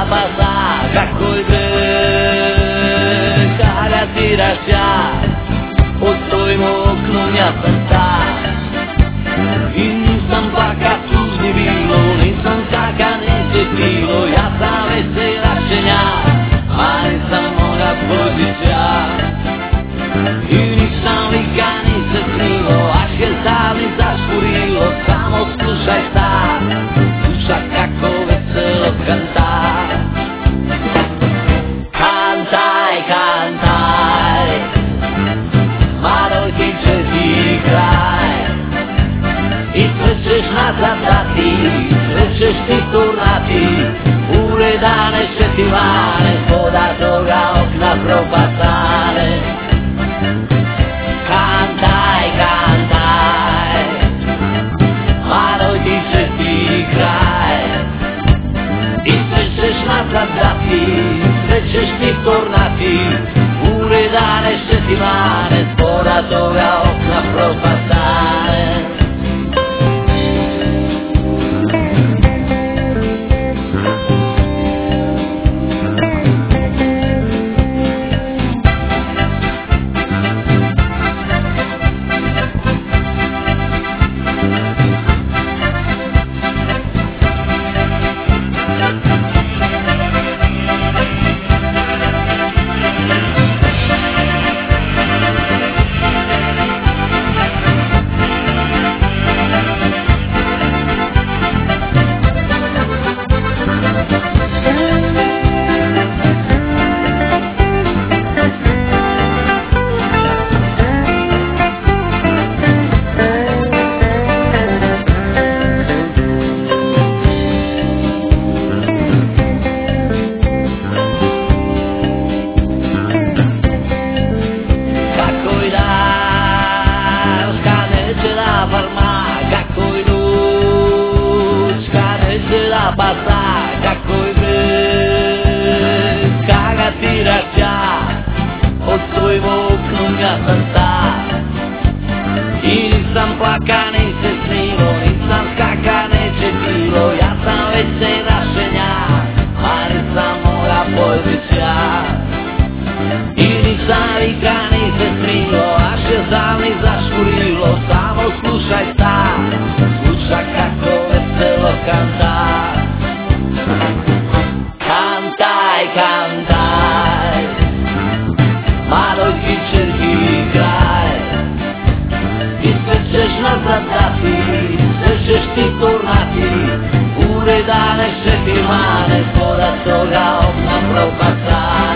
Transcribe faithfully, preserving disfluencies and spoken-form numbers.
la passare, caccoi per cara ti lascia, o toi mo non mi aspettare. In stampa cazzus di vino, in santa canese filo, ja savesse la segnare, ma ne stiamo la posizione. In stami canese filo, a sceltare da scurilo, stiamo scusa e sta, scusa cacco vesselo cantare. Cantai, cantai, ma noi ti c'è di crai. I trecești n-ați andati, trecești tornati, pure da ne settimane, sfodatora ocna propassare. Cantai, cantai, ma noi ti senti crai. I trecești n-ați andati, trecești tornati, pure da ne settimane, sfodatora ocna propassare. Tornati, pure da ne settimane, sfodatora ocna propassare.